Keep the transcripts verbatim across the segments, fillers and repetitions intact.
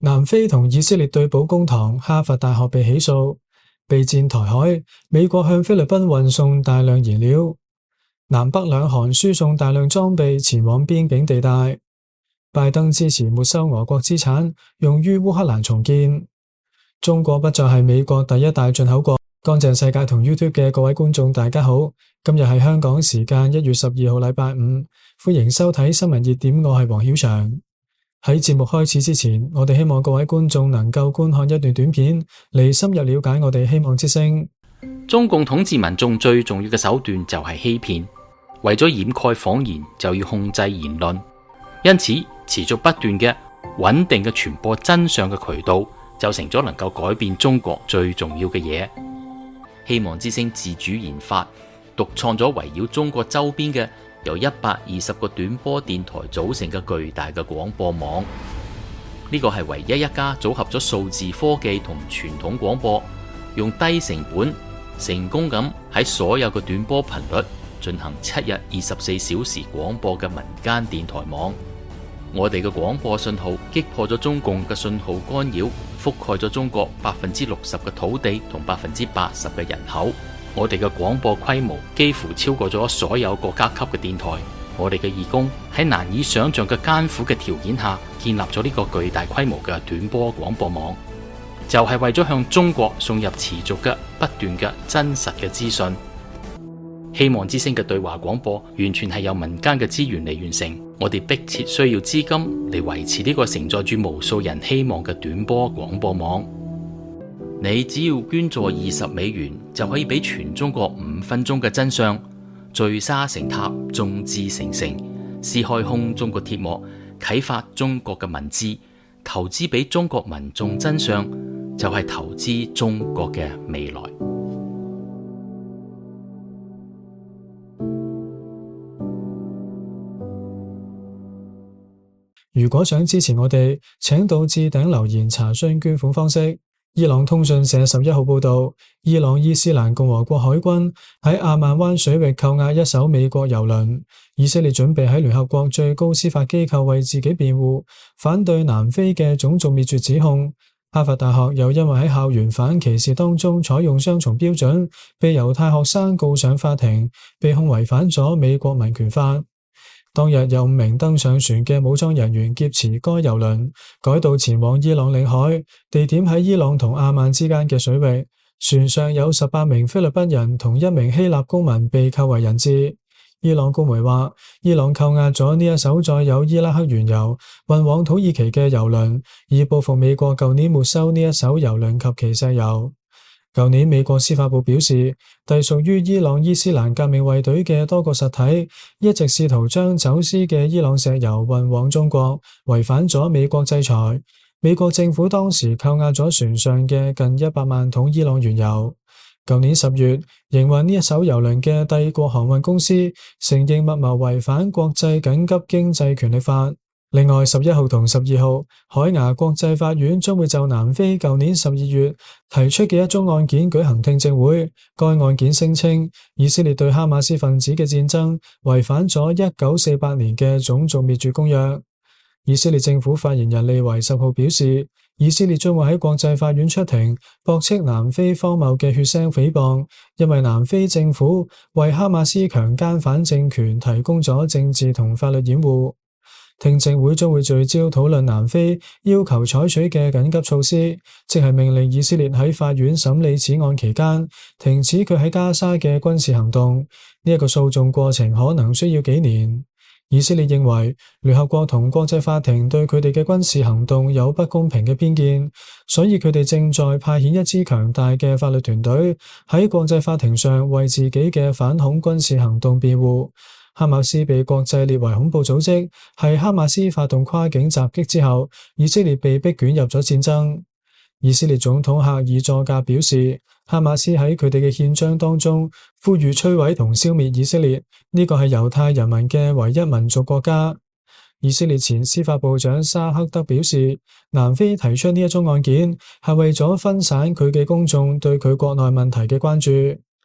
南非同以色列對簿公堂，哈佛大學被起訴。備戰台海，美國向菲律賓運送大量燃料。南北兩韓輸送大量裝備前往邊境地帶。拜登支持沒收俄國資產，用於烏克蘭重建。中國不再係美國第一大進口國。乾淨世界同 YouTube 嘅各位觀眾大家好，今日係香港時間一月十二號禮拜五，歡迎收睇新聞熱點，我係黃曉翔。喺節目開始之前，我哋希望各位觀眾能夠觀看一段短片，嚟深入了解我哋希望之聲。 中共統治民眾最重要嘅手段就係欺騙，為咗掩蓋謊言，就要控制言論，因此持續不斷嘅穩定嘅傳播真相嘅渠道，就成咗能夠改變中國最重要嘅嘢。希望之聲自主研發、獨創咗圍繞中國周邊嘅由一百二十個短波電台組成嘅巨大嘅廣播網。呢個係唯一一家組合咗數字科技同傳統廣播，用低成本成功咁喺所有嘅短波頻率進行七日二十四小時廣播嘅民間電台網。我哋嘅廣播信號擊破咗中共嘅信號干擾，覆蓋咗中國百分之六十嘅土地同百分之八十嘅人口。我哋嘅廣播規模幾乎超過咗所有國家級嘅電台。我哋嘅義工喺難以想象嘅艱苦嘅條件下，建立咗呢個巨大規模嘅短波廣播網，就係為咗向中國送入持續嘅不斷嘅真實嘅資訊。希望之聲嘅對話廣播完全係由民間嘅資源嚟完成，我哋迫切需要資金嚟維持呢個承載住無數人希望嘅短波廣播網。你只要捐助二十美元，就可以俾全中國五分鐘嘅真相，聚沙成塔，眾志成城，撕開空中嘅鐵幕，啟發中國嘅文字，投資俾中國民眾真相，就係投資中國嘅未來。 如果想支持我哋，請到置頂留言查詢捐款方式。伊朗通訊社十一號報道，伊朗伊斯蘭共和國海軍喺阿曼灣水域扣押一艘美國油輪。以色列準備喺聯合國最高司法機構為自己辯護，反對南非嘅種族滅絕指控。哈佛大學又因為喺校園反歧視當中採用雙重標準，被猶太學生告上法庭，被控違反咗美國民權法。當日有五名登上船嘅武裝人員劫持該油輪，改道前往伊朗領海，地點喺伊朗同阿曼之間嘅水域。船上有十八名菲律賓人同一名希臘公民被扣為人質。伊朗公媒話，伊朗扣押咗呢一艘載有伊拉克原油運往土耳其嘅油輪，以報復美國舊年沒收呢一艘油輪及其石油。舊年美國司法部表示，隸屬於伊朗伊斯蘭革命衛隊嘅多個實體一直試圖將走私嘅伊朗石油運往中國，違反咗美國制裁。美國政府當時扣押咗船上嘅近一百萬桶伊朗原油。舊年十月，營運呢一艘油輪嘅帝國航運公司承認密謀違反國際緊急經濟權力法。另外，十一號同十二號，海牙國際法院將會就南非舊年十二月提出嘅一宗案件舉行聽證會。該案件聲稱，以色列對哈馬斯分子嘅戰爭違反咗一九四八年嘅種族滅絕公約。以色列政府發言人利維十號表示，以色列將會喺國際法院出庭，駁斥南非荒謬嘅血腥誹謗，因為南非政府為哈馬斯強姦犯政權提供咗政治同法律掩護。聽證會將會聚焦討論南非要求採取嘅緊急措施，即係命令以色列喺法院審理此案期間停止佢喺加沙嘅軍事行動。呢一個訴訟過程可能需要幾年。以色列認為聯合國同國際法庭對佢哋嘅軍事行動有不公平嘅偏見，所以佢哋正在派遣一支強大嘅法律團隊喺國際法庭上為自己嘅反恐軍事行動辯護。哈馬斯被國際列為恐怖組織，係哈馬斯發動跨境襲擊之後，以色列被迫捲入咗戰爭。以色列總統赫爾佐格表示，哈馬斯喺佢哋嘅憲章當中呼籲摧毀同消滅以色列，呢個係猶太人民嘅唯一民族國家。以色列前司法部長沙克德表示，南非提出呢一宗案件係為咗分散佢嘅公眾對佢國內問題嘅關注。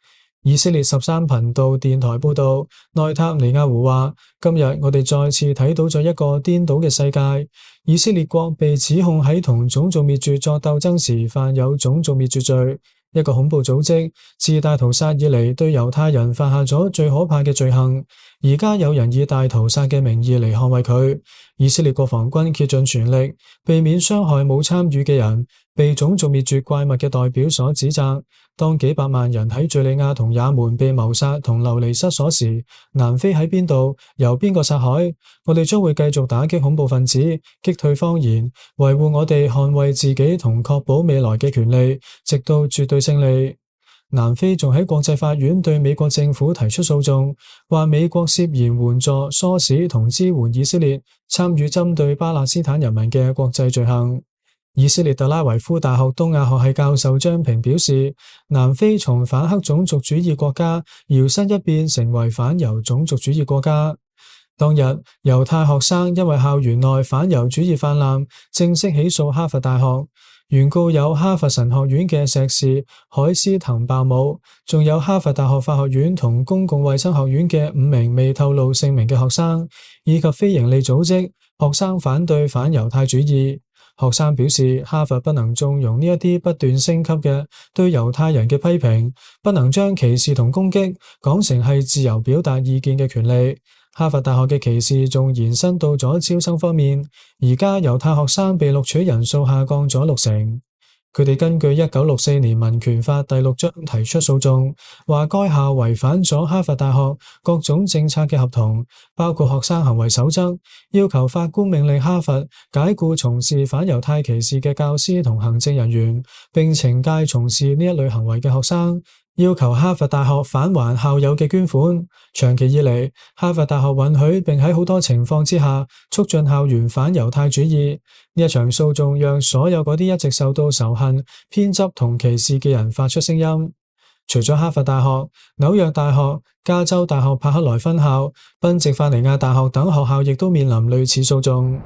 以色列十三頻道電台報道，內塔尼亞胡話：今日我哋再次睇到咗一個顛倒嘅世界。以色列國被指控喺同種族滅絕作鬥爭時犯有種族滅絕罪，一個恐怖組織自大屠殺以嚟對猶太人犯下咗最可怕嘅罪行。而家有人以大屠殺嘅名義嚟捍衛佢。以色列國防軍竭盡全力，避免傷害冇參與嘅人，被種族滅絕怪物嘅代表所指責。當幾百萬人喺敘利亞同也門被謀殺同流離失所時，南非喺邊度？由邊個殺害？我哋將會繼續打擊恐怖分子，擊退謊言，維護我哋捍衛自己同確保未來嘅權利，直到絕對勝利。南非仲喺國際法院對美國政府提出訴訟，話美國涉嫌援助、唆使同支援以色列參與針對巴勒斯坦人民嘅國際罪行。以色列特拉維夫大學東亞學系教授張平表示，南非從反黑種族主義國家搖身一變成為反猶種族主義國家。當日，猶太學生因為校園內反猶主義泛濫，正式起訴哈佛大學。原告有哈佛神學院嘅碩士海斯滕鮑姆，仲有哈佛大學法學院同公共衛生學院嘅五名未透露姓名嘅學生，以及非營利組織學生反對反猶太主義。學生表示，哈佛不能縱容呢一啲不斷升級嘅對猶太人嘅批評，不能將歧視同攻擊講成係自由表達意見嘅權利。哈佛大學嘅歧視仲延伸到咗招生方面，而家猶太學生被錄取人數下降咗六成。佢哋根據一九六四年民權法第六章提出訴訟，話該校違反咗哈佛大學各種政策嘅合同，包括學生行為守則，要求法官命令哈佛解僱從事反猶太歧視嘅教師同行政人員，並懲戒從事呢一類行為嘅學生，要求哈佛大學返還校友嘅捐款。長期以嚟，哈佛大學允許並喺好多情況之下促進校園反猶太主義。呢一場訴訟讓所有嗰啲一直受到仇恨、偏執同歧視嘅人發出聲音。除咗哈佛大學、紐約大學、加州大學柏克萊分校、賓夕法尼亞大學等學校亦都面臨類似訴訟。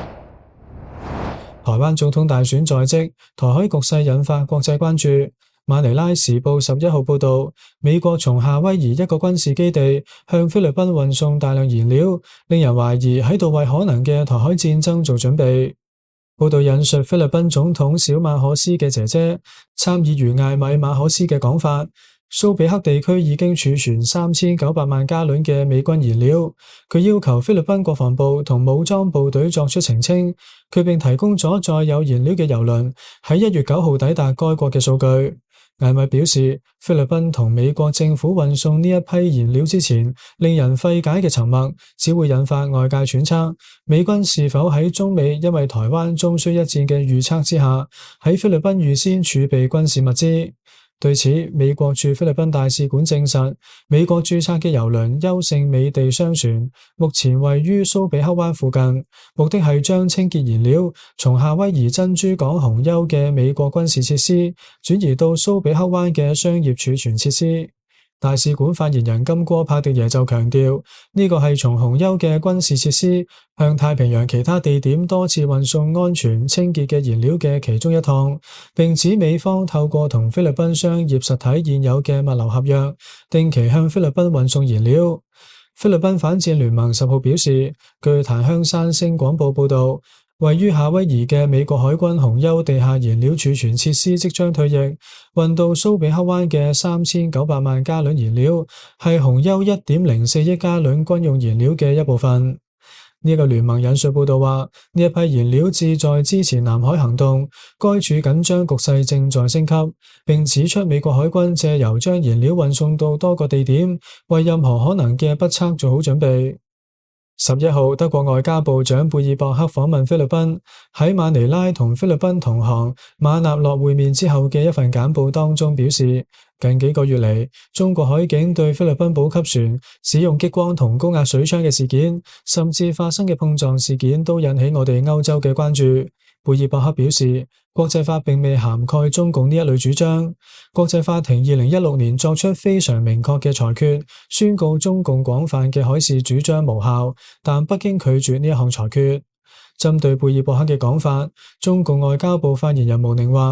台灣總統大選在即，台海局勢引發國際關注。馬尼拉時報十一號報道，美國從夏威夷一個軍事基地向菲律賓運送大量燃料，令人懷疑喺度為可能嘅台海戰爭做準備。報道引述菲律賓總統小馬可斯嘅姐姐參議員艾米馬可斯嘅講法，蘇比克地區已經儲存三千九百萬加侖嘅美軍燃料。佢要求菲律賓國防部同武裝部隊作出澄清，佢並提供咗載有燃料嘅郵輪喺一月九號抵達該國嘅數據。艾米表示，菲律賓同美國政府運送呢一批燃料之前，令人費解嘅沉默只會引發外界揣測，美軍是否喺中美因為台灣終須一戰嘅預測之下，喺菲律賓預先儲備軍事物資。對此，美國駐菲律賓大使館證實，美國註冊嘅郵輪優勝美地商船目前位於蘇比克灣附近，目的係將清潔燃料從夏威夷珍珠港紅丘嘅美國軍事設施轉移到蘇比克灣嘅商業儲存設施。大使館發言人金戈帕迪耶就強調，呢個係從紅丘嘅軍事設施向太平洋其他地點多次運送安全清潔嘅燃料嘅其中一趟，並指美方透過同菲律賓商業實體現有嘅物流合約，定期向菲律賓運送燃料。菲律賓反戰聯盟十號表示，據檀香山星廣報報道，位於夏威夷嘅美國海軍紅丘地下燃料儲存設施即將退役，運到蘇比克灣嘅三千九百萬加侖燃料係紅丘一點零四億加侖軍用燃料嘅一部分。呢、這個聯盟引述報道話，呢一批燃料旨在支持南海行動，該處緊張局勢正在升級，並指出美國海軍借由將燃料運送到多個地點，為任何可能嘅不測做好準備。十一號，德國外交部長貝爾伯克訪問菲律賓，喺馬尼拉同菲律賓同行馬納洛會面之後嘅一份簡報當中表示，近幾個月嚟，中國海警對菲律賓補給船使用激光同高壓水槍嘅事件，甚至發生嘅碰撞事件，都引起我哋歐洲嘅關注。貝爾伯克表示，國際法並未涵蓋中共呢一類主張。國際法庭二零一六年作出非常明確嘅裁決，宣告中共廣泛嘅海事主張無效，但北京拒絕呢一項裁決。針對貝爾伯克嘅講法，中共外交部發言人毛寧話，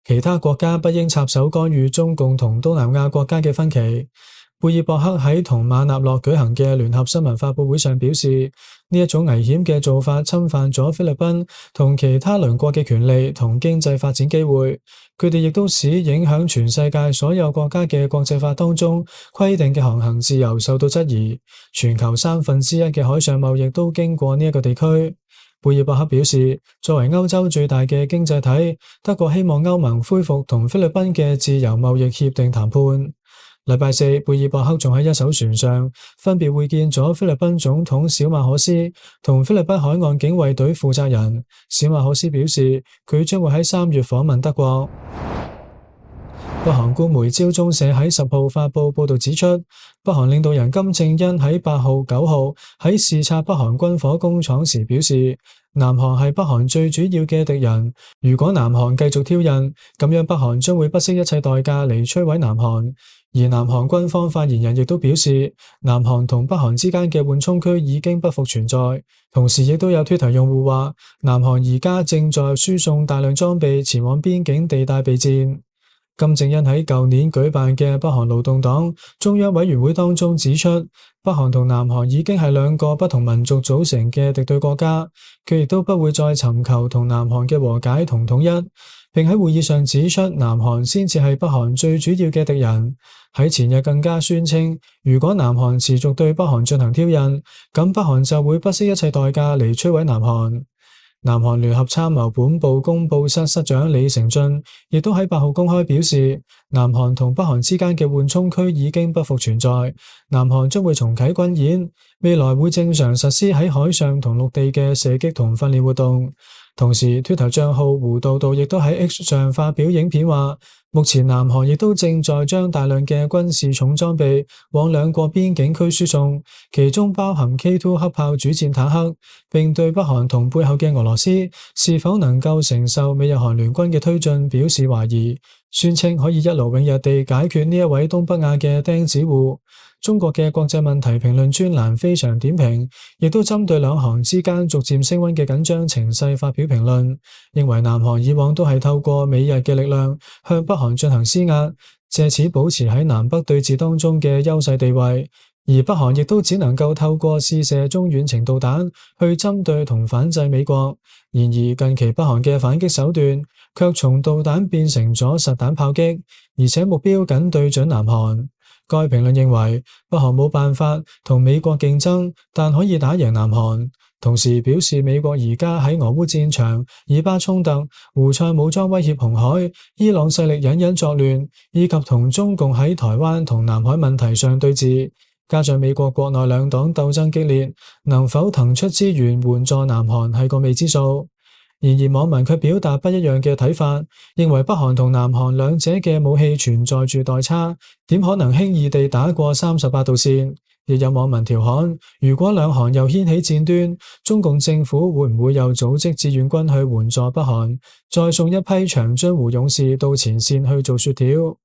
其他國家不應插手干預中共同東南亞國家嘅分歧。貝爾伯克喺同馬納諾舉行嘅聯合新聞發佈會上表示，呢一種危險嘅做法侵犯咗菲律賓同其他鄰國嘅權利同經濟發展機會，佢哋亦都使影響全世界所有國家嘅國際法當中規定嘅航行自由受到質疑。全球三分之一嘅海上貿易都經過呢一個地區。貝爾伯克表示，作為歐洲最大嘅經濟體，德國希望歐盟恢復同菲律賓嘅自由貿易協定談判。禮拜四，貝爾伯克仲喺一艘船上分別會見咗菲律賓總統小馬可斯同菲律賓海岸警衛隊負責人。小馬可斯表示，佢將會喺三月訪問德國。北韓官媒朝中社喺十號發佈報道指出，北韓領導人金正恩喺八號、九號喺視察北韓軍火工廠時表示，南韓係北韓最主要嘅敵人。如果南韓繼續挑釁，咁樣北韓將會不惜一切代價嚟摧毀南韓。而南韓軍方發言人亦都表示，南韓同北韓之間嘅緩衝區已經不復存在。同時亦都有 Twitter 用戶話，南韓而家正在輸送大量裝備前往邊境地帶備戰。金正恩喺舊年舉辦嘅北韓勞動黨中央委員會當中指出，北韓同南韓已經係兩個不同民族組成嘅敵對國家，佢亦都不會再尋求同南韓嘅和解同統一，並喺會議上指出南韓先至係北韓最主要嘅敵人。喺前日更加宣稱，如果南韓持續對北韓進行挑釁，咁北韓就會不惜一切代價嚟摧毀南韓。南韓聯合參謀本部公報室室長李成俊亦都喺八號公開表示，南韓同北韓之間嘅緩衝區已經不復存在，南韓將會重啟軍演，未來會正常實施喺海上同陸地嘅射擊同訓練活動。同時 Twitter 賬號胡道道亦都喺 X 上發表影片話，目前南韓亦都正在將大量嘅軍事重裝備往兩國邊境區輸送，其中包含 K 二 黑豹主戰坦克，並對北韓同背後嘅俄羅斯是否能夠承受美日韓聯軍嘅推進表示懷疑，宣稱可以一勞永逸地解決呢一位東北亞嘅釘子戶。中國嘅國際問題評論專欄非常點評亦都針對兩韓之間逐漸升溫嘅緊張情勢發表評論，認為南韓以往都係透過美日嘅力量向北韓進行施壓，借此保持喺南北對峙當中嘅優勢地位，而北韓亦都只能夠透過試射中遠程導彈去針對同反制美國。然而近期北韓嘅反擊手段卻從導彈變成咗實彈炮擊，而且目標緊對準南韓。該評論認為，北韓冇辦法同美國競爭，但可以打贏南韓。同時表示，美國而家喺俄烏戰場、以巴衝突、胡塞武裝威脅紅海、伊朗勢力隱隱作亂，以及同中共喺台灣同南海問題上對峙，加上美國國內兩黨鬥爭激烈，能否騰出資源援助南韓係個未知數。然而網民卻表達不一樣嘅睇法，認為北韓同南韓兩者嘅武器存在住代差，點可能輕易地打過三十八度線？亦有網民調侃，如果兩韓又掀起戰端，中共政府會唔會又組織志願軍去援助北韓，再送一批長津湖勇士到前線去做雪條？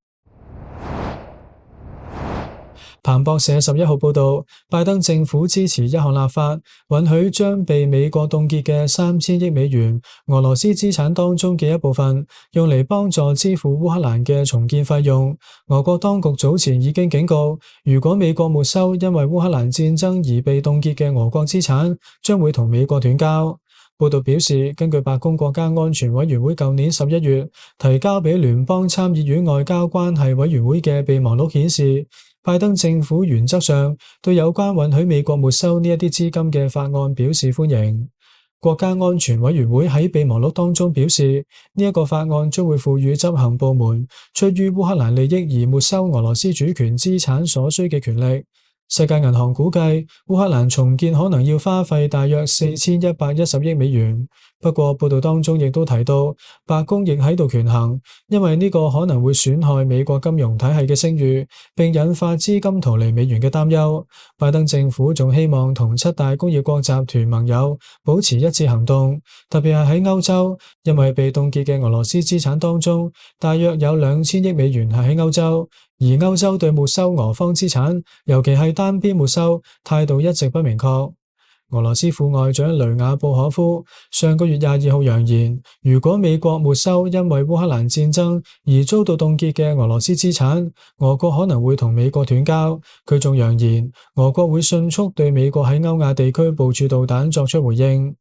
彭博社十一號報道，拜登政府支持一項立法，允許將被美國凍結嘅三千億美元俄羅斯資產當中嘅一部分，用嚟幫助支付烏克蘭嘅重建費用。俄國當局早前已經警告，如果美國沒收因為烏克蘭戰爭而被凍結嘅俄國資產，將會同美國斷交。報道表示，根據白宮國家安全委員會舊年十一月提交俾聯邦參議院外交關係委員會嘅備忘錄顯示，拜登政府原則上對有關允許美國沒收呢一啲資金嘅法案表示歡迎。國家安全委員會喺備忘錄當中表示，呢一個法案將會賦予執行部門出於烏克蘭利益而沒收俄羅斯主權資產所需嘅權力。世界銀行估計，烏克蘭重建可能要花費大約四千一百一十億美元。不過報道當中亦都提到，白宮亦喺度權衡，因為呢個可能會損害美國金融體系嘅聲譽，並引發資金逃離美元嘅擔憂。拜登政府仲希望同七大工業國集團盟友保持一致行動，特別係喺歐洲，因為被凍結嘅俄羅斯資產當中，大約有兩千億美元係喺歐洲，而歐洲對沒收俄方資產，尤其係單邊沒收，態度一直不明確。 俄羅斯副外長雷亞布可夫上個月廿二號揚言，如果美國沒收因為烏克蘭戰爭而遭到凍結嘅俄羅斯資產，俄國可能會同美國斷交。佢仲揚言，俄國會迅速對美國喺歐亞地區部署導彈作出回應。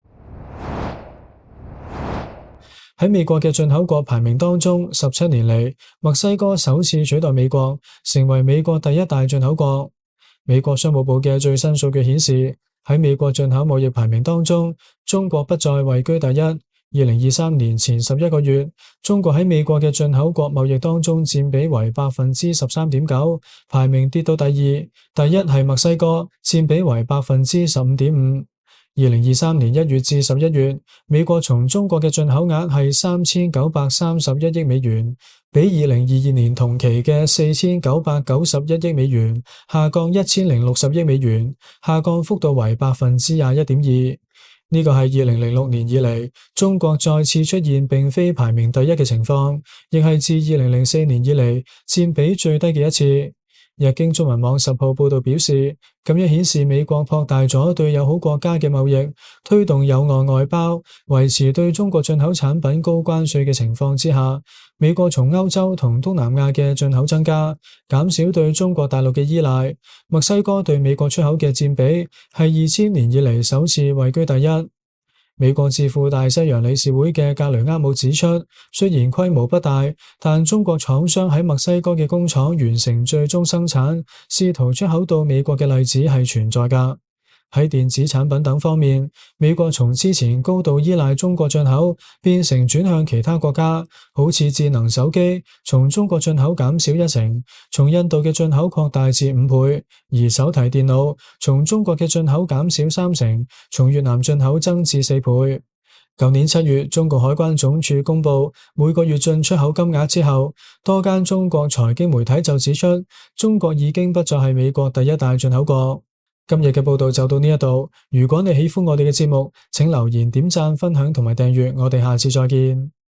喺美國嘅進口國排名當中，十七年嚟，墨西哥首次取代美國，成為美國第一大進口國。美國商務部嘅最新數據顯示，喺美國進口貿易排名當中，中國不再位居第一。二零二三年前十一個月，中國喺美國嘅進口國貿易當中佔比為百分之十三點九，排名跌到第二，第一係墨西哥，佔比為百分之十五點五。二零二三年一月至十一月，美國從中國嘅進口額係三千九百三十一億美元，比二零二二年同期嘅四千九百九十一億美元下降一千零六十億美元，下降幅度為百分之廿一點二。呢個係二零零六年以嚟中國再次出現並非排名第一嘅情況，亦係自二零零四年以嚟佔比最低嘅一次。日經中文網十號報道表示，咁樣顯示美國擴大咗對友好國家嘅貿易，推動友岸外包，維持對中國進口產品高關稅嘅情況之下，美國從歐洲同東南亞嘅進口增加，減少對中國大陸嘅依賴。墨西哥對美國出口嘅佔比係二千年以嚟首次位居第一。美國智庫大西洋理事會嘅格雷厄姆指出，雖然規模不大，但中國廠商喺墨西哥嘅工廠完成最終生產，試圖出口到美國嘅例子係存在㗎。喺電子產品等方面，美國從之前高度依賴中國進口，變成轉向其他國家，好似智能手機從中國進口減少一成，從印度嘅進口擴大至五倍；而手提電腦從中國嘅進口減少三成，從越南進口增至四倍。舊年七月，中國海關總署公布每個月進出口金額之後，多間中國財經媒體就指出，中國已經不再係美國第一大進口國。今日嘅報道就到呢一度，如果你喜歡我哋嘅節目，請留言、點讚、分享同埋訂閱，我哋下次再見。